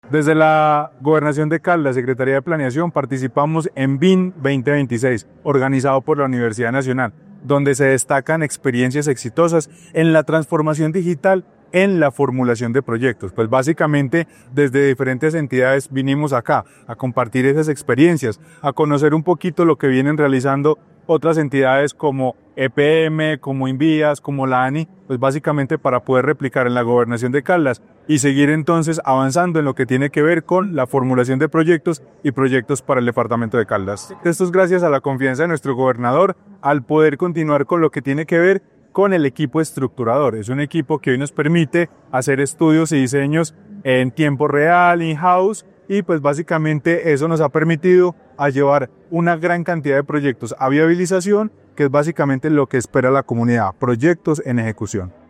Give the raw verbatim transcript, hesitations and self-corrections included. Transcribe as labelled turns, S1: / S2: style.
S1: Desde la Gobernación de Caldas, Secretaría de Planeación, participamos en B I N veinte veintiséis, organizado por la Universidad Nacional, donde se destacan experiencias exitosas en la transformación digital en la formulación de proyectos. Pues básicamente desde diferentes entidades vinimos acá a compartir esas experiencias, a conocer un poquito lo que vienen realizando otras entidades como E P M, como Invías, como la ANI, pues básicamente para poder replicar en la Gobernación de Caldas y seguir entonces avanzando en lo que tiene que ver con la formulación de proyectos y proyectos para el departamento de Caldas. Esto es gracias a la confianza de nuestro gobernador al poder continuar con lo que tiene que ver con el equipo estructurador. Es un equipo que hoy nos permite hacer estudios y diseños en tiempo real, in-house, y pues básicamente eso nos ha permitido a llevar una gran cantidad de proyectos a viabilización, que es básicamente lo que espera la comunidad, proyectos en ejecución.